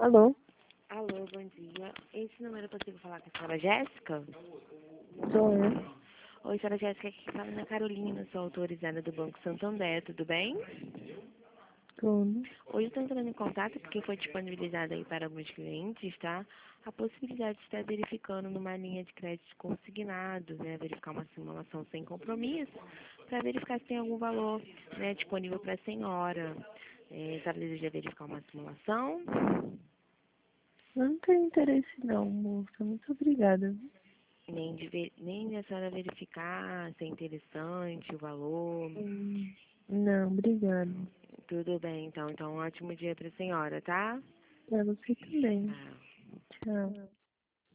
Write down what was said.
Alô? Alô, bom dia. Esse número é possível falar com a senhora Jéssica? Sou eu. Oi, senhora Jéssica, aqui fala Ana Carolina, sou autorizada do Banco Santander, tudo bem? Tudo. Hoje eu estou entrando em contato porque foi disponibilizada aí para alguns clientes, tá? A possibilidade de estar verificando numa linha de crédito consignado, né? Verificar uma simulação sem compromisso, para verificar se tem algum valor, né, disponível para a senhora. A senhora deseja verificar uma simulação? Eu não tenho interesse não, moça. Muito obrigada. Nem a senhora verificar se é interessante o valor. Não, obrigada. Tudo bem, então. Então, um ótimo dia para a senhora, tá? Pra você também. Tá. Tchau.